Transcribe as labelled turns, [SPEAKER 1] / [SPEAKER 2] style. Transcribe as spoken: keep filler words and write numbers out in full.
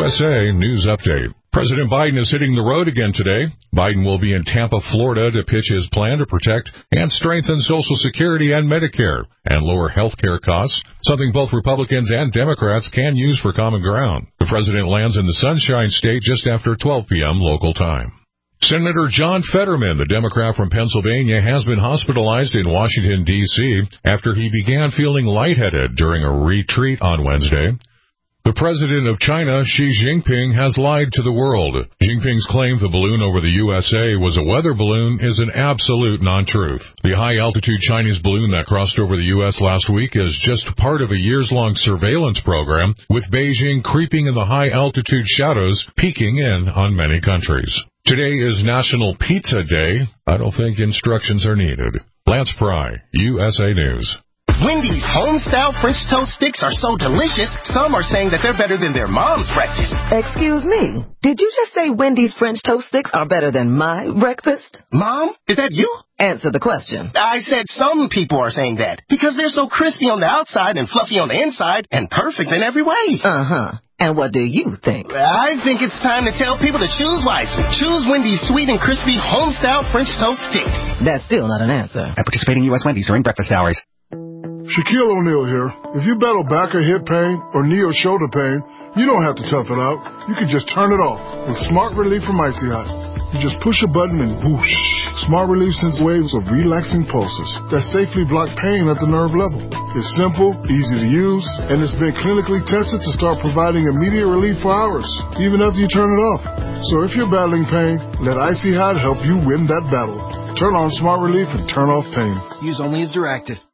[SPEAKER 1] U S A News Update. President Biden is hitting the road again today. Biden will be in Tampa, Florida to pitch his plan to protect and strengthen Social Security and Medicare and lower health care costs, something both Republicans and Democrats can use for common ground. The president lands in the Sunshine State just after twelve p.m. local time. Senator John Fetterman, the Democrat from Pennsylvania, has been hospitalized in Washington, D C after he began feeling lightheaded during a retreat on Wednesday. The president of China, Xi Jinping, has lied to the world. Jinping's claim the balloon over the U S A was a weather balloon is an absolute non-truth. The high-altitude Chinese balloon that crossed over the U S last week is just part of a years-long surveillance program, with Beijing creeping in the high-altitude shadows, peeking in on many countries. Today is National Pizza Day. I don't think instructions are needed. Lance Pry, U S A News.
[SPEAKER 2] Wendy's home-style French toast sticks are so delicious, some are saying that they're better than their mom's breakfast.
[SPEAKER 3] Excuse me, did you just say Wendy's French toast sticks are better than my breakfast?
[SPEAKER 2] Mom, is that you?
[SPEAKER 3] Answer the question.
[SPEAKER 2] I said some people are saying that, because they're so crispy on the outside and fluffy on the inside and perfect in every way.
[SPEAKER 3] Uh-huh. And what do you think?
[SPEAKER 2] I think it's time to tell people to choose wisely. Choose Wendy's sweet and crispy home-style French toast sticks.
[SPEAKER 3] That's still not an answer.
[SPEAKER 4] At participating U S Wendy's during breakfast hours.
[SPEAKER 5] Shaquille O'Neal here. If you battle back or hip pain or knee or shoulder pain, you don't have to tough it out. You can just turn it off with Smart Relief from Icy Hot. You just push a button and whoosh. Smart Relief sends waves of relaxing pulses that safely block pain at the nerve level. It's simple, easy to use, and it's been clinically tested to start providing immediate relief for hours, even after you turn it off. So if you're battling pain, let Icy Hot help you win that battle. Turn on Smart Relief and turn off pain.
[SPEAKER 2] Use only as directed.